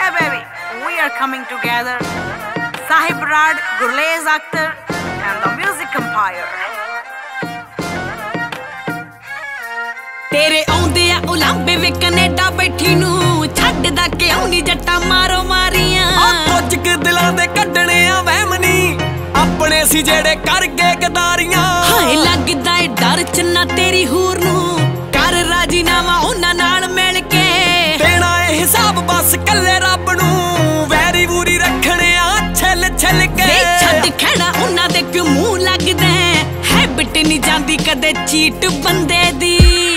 Yeah, baby, we are coming together. Sahib Rad, Gurlez Akhtar, and the Music Empire. तेरे आउंदे आ उलांबे वे Canada बैठी नू छड्डदा क्यों नी जट्टा मारो मारियां कुछ क दिलां दे कड्डणे आ वहम नी अपने सी जेड़े कर गए गदारियां हाय लगदा ए डर चन्ना तेरी हूर नू कर राजीनामा उन्हां नाल मिल के देना ए हिसाब बस कल्ले रब नू वैरी वूरी रखणे आ छल छल के वे छड्ड खैना उन्हां दे क्यों मुंह लगदा हैबिट नी जांदी कदे चीट बंदे दी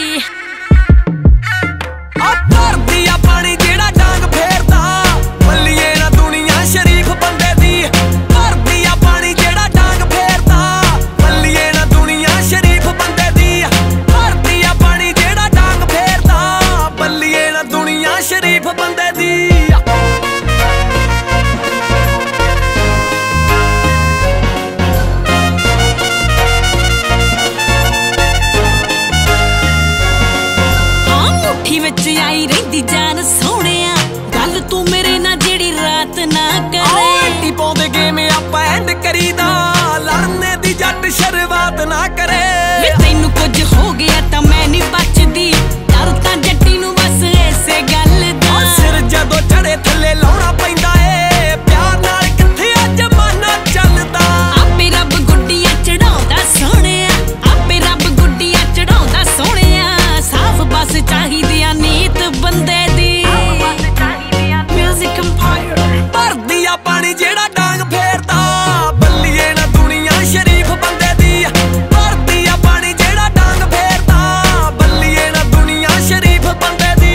आई रही जान सोहणिया गल तू मेरे ना जेड़ी रात ना करे पाउंदे गेम आपां एंड करीदा लड़ने दी जट शुरुआत ना करे वे तैनू कुछ हो गया तां मैं नहीं बचदी डर तां जट्टी नू बस ऐसे गल दा सिर जदों चढ़े थल्ले लाउणा पैंदा ए प्यार नाल किथे अज जमाना चलदा आपे रब गुड्डियां चढ़ाउंदा सोहणिया आपे रब गुड्डियां चढ़ाउंदा सोहणिया साफ बस चाहिदियां नीत बंदे दी Music Empire. भरदी आ पानी जेड़ा डांग फेरदा बल्लिए ना दुनिया शरीफ बंदे दी भरदी आ पानी जेड़ा डांग फेरदा बल्लिए ना दुनिया शरीफ बंदे दी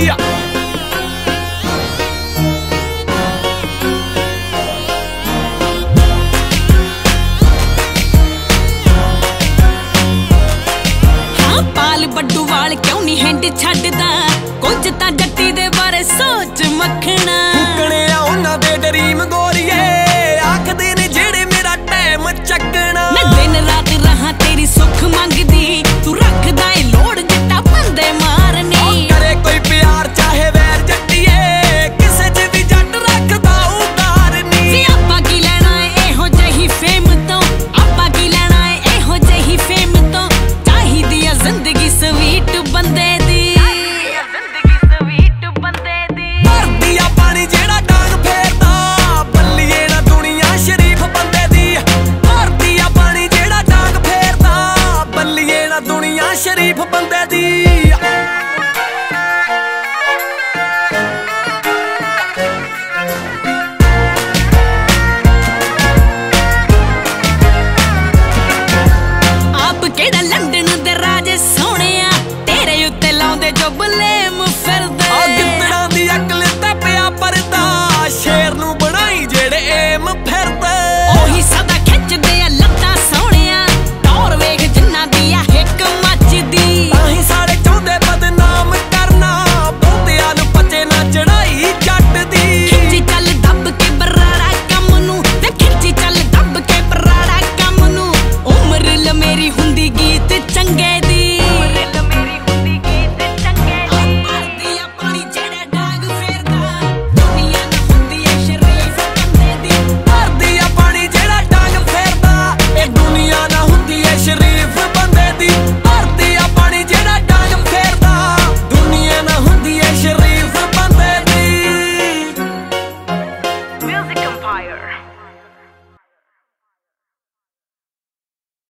हाँ पाल बड्डू वाल क्यों नहीं हैंड छड्डदा कुछ तां जट्टी दे बारे सोच मखना फुकणे आ उन्हां दे ड्रीम गोरीए आखदे ने जेड़े मेरा टाइम चकना मैं दिन रात रहा तेरी सुख मंगदी तू रखदा ए लोड़ जट्टा बंदे मारनी करे कोई प्यार चाहे वैर जट्टीए किसे च भी जट रखदा उतारनी वी आपां की लेना ए एहो जही फेम तो आपां की लेना ए एहो जही फेम तो चाहिदी आ जिंदगी स्वीट बंदे दी भरदी आ पानी जेड़ा डांग फेरदा बल्लिए ना दुनिया शरीफ बंदे दी भरदी आ पानी जेड़ा डांग फेरदा बल्लिए ना दुनिया शरीफ बंदे दी आप केड़ा लंदन दे राजे सोहणिया तेरे उत्ते लाउंदे जो बलेम फिरदे गिद्दड़ां दी अकल ते पिया परदा शेर नू बनाई जेड़े एम फिरदे ओही सदा खिचदे आ लत्तां सोहणिया टौर वेख जिन्ना दी आ हिक मचदी ताहीं सारे चाहुंदे बदनाम करना बहुतिआं नू पचे ना चढ़ाई जट दी खिंची चल दब के बराड़ा कम नू ते खिंची चल दब के बराड़ा कम नू उम्र ल मेरी हुंदी गीत चंगे दी भरदी आ पानी जेड़ा डांग फेरदा दुनिया ना हुंदी ए शरीफ बंदे दी भरदी आ पानी जेड़ा डांग फेरदा ए दुनिया ना हुंदी ए शरीफ बंदे दी भरदी आ पानी जेड़ा डांग फेरदा दुनिया ना हुंदी ए शरीफ बंदे दी Music Empire.